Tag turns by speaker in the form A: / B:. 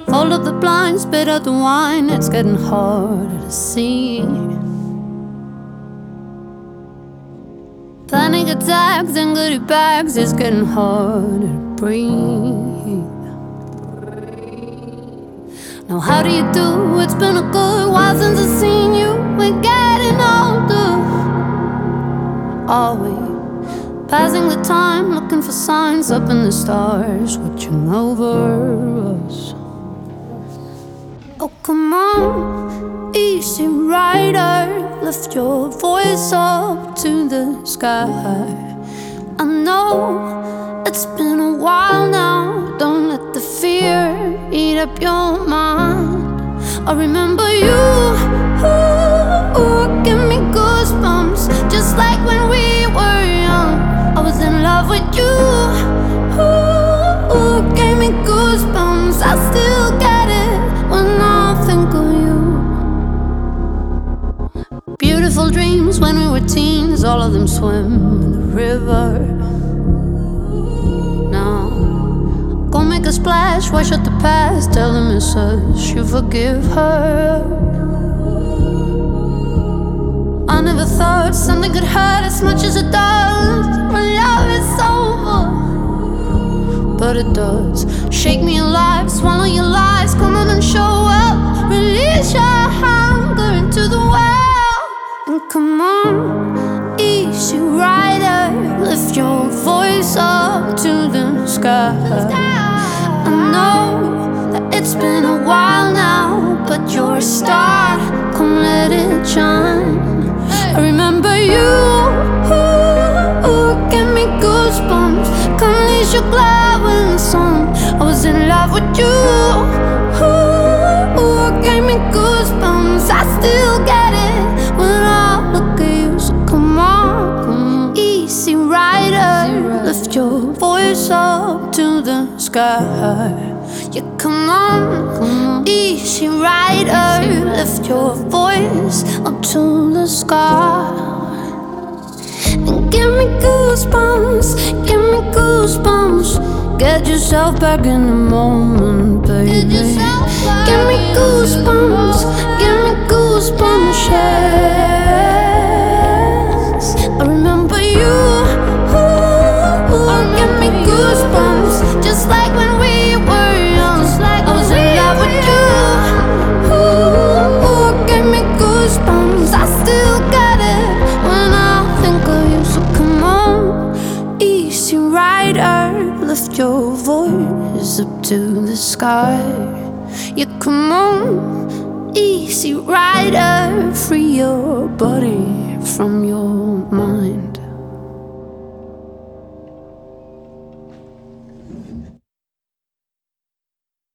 A: Fold up the blinds, spit out the wine. It's getting harder to see. Panic attacks and goodie bags. It's getting harder to breathe. Now how do you do? It's been a good while since I've seen you. We're getting older, are we? Passing the time, looking for signs up in the stars, watching over us. Oh come on, easy rider, lift your voice up to the sky. I know it's been a while now, don't let the fear eat up your mind. I remember you, give me goosebumps, just like when we were young. I was in love with you, gave me goosebumps. I still get it when I think of you. Beautiful dreams when we were teens, all of them swim in the river. Now go make a splash, wash out the past, tell the missus you forgive her. I never thought something could hurt as much as it does when love is over, but it does. Shake me alive, swallow your lies, come on and show up. Release your hunger into the well, and come on, easy rider, lift your voice up to the sky. I know that it's been a while now, but you're a star, come let it shine. I remember you, give me goosebumps, come raise your glove in the sun. I was in love with you, gave me goosebumps. I still get it when I look at you. So come on, easy rider, lift your voice up to the sky. Yeah, come on, easy rider, lift your voice up to the sky. And give me goosebumps, give me goosebumps. Get yourself back in the moment, baby. Give me goosebumps, give me goosebumps, yes. I remember you, give me goosebumps, just like when we were young. I was in love with you, give me goosebumps. I still get it when I think of you. So come on, easy rider, lift your voice up to the sky. Yeah, come on, easy rider, free your body from your mind.